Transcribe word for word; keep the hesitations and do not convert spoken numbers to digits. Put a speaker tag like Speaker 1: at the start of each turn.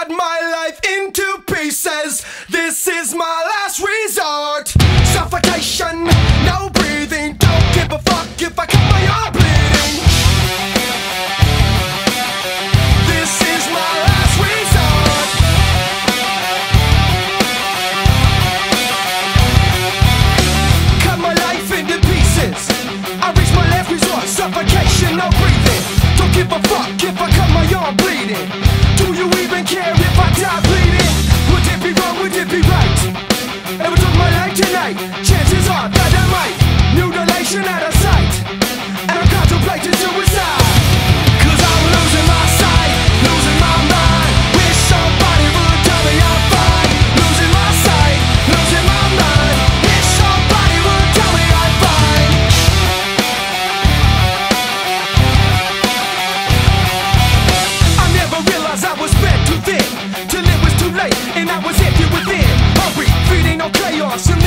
Speaker 1: cut my life into pieces. This is my last resort. Suffocation, no breathing. Don't give a fuck if I cut my arm bleeding. This is my last resort. Cut my life into pieces. I reach my last resort. Suffocation, no breathing. Don't give a fuck if I cut my arm bleeding. Do you even care if I die bleeding? Would it be wrong, would it be right? If I took my life tonight, chances are that I might. Mutilation out of sight, and I'm contemplating suicide. Cause I'm losing my sight, losing my mind. Wish somebody would tell me I'm fine. Losing my sight, losing my mind. Wish somebody would tell me I'm fine. I never realized I was spread too thin, till it was too late and I was empty within. Hungry, feeding on chaos.